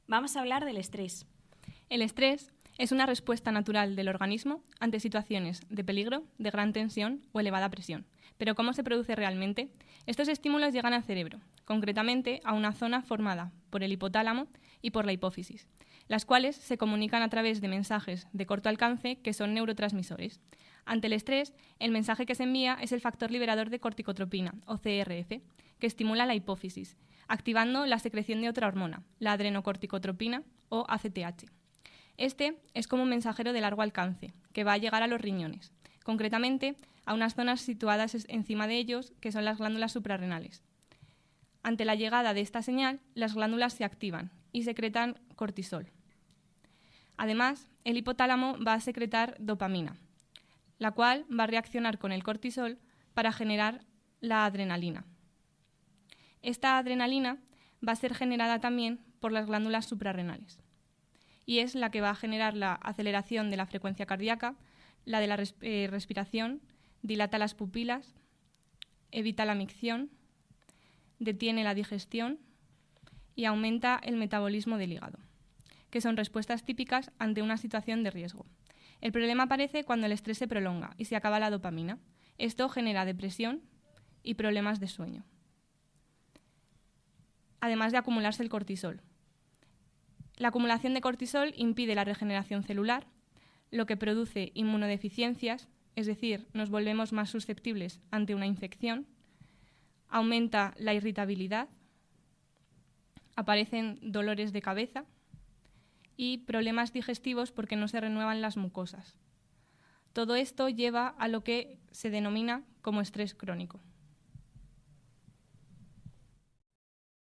Vamos a hablar del estrés. El estrés es una respuesta natural del organismo ante situaciones de peligro, de gran tensión o elevada presión. Pero ¿cómo se produce realmente? Estos estímulos llegan al cerebro, concretamente a una zona formada por el hipotálamo y por la hipófisis, las cuales se comunican a través de mensajes de corto alcance que son neurotransmisores. Ante el estrés, el mensaje que se envía es el factor liberador de corticotropina, o CRF, que estimula la hipófisis, activando la secreción de otra hormona, la adrenocorticotropina, o ACTH. Este es como un mensajero de largo alcance, que va a llegar a los riñones, concretamente a unas zonas situadas encima de ellos, que son las glándulas suprarrenales. Ante la llegada de esta señal, las glándulas se activan y secretan cortisol. Además, el hipotálamo va a secretar dopamina, la cual va a reaccionar con el cortisol para generar la adrenalina. Esta adrenalina va a ser generada también por las glándulas suprarrenales y es la que va a generar la aceleración de la frecuencia cardíaca, la de la respiración, dilata las pupilas, evita la micción, detiene la digestión y aumenta el metabolismo del hígado, que son respuestas típicas ante una situación de riesgo. El problema aparece cuando el estrés se prolonga y se acaba la dopamina. Esto genera depresión y problemas de sueño, además de acumularse el cortisol. La acumulación de cortisol impide la regeneración celular, lo que produce inmunodeficiencias, es decir, nos volvemos más susceptibles ante una infección, aumenta la irritabilidad, aparecen dolores de cabeza y problemas digestivos porque no se renuevan las mucosas. Todo esto lleva a lo que se denomina como estrés crónico.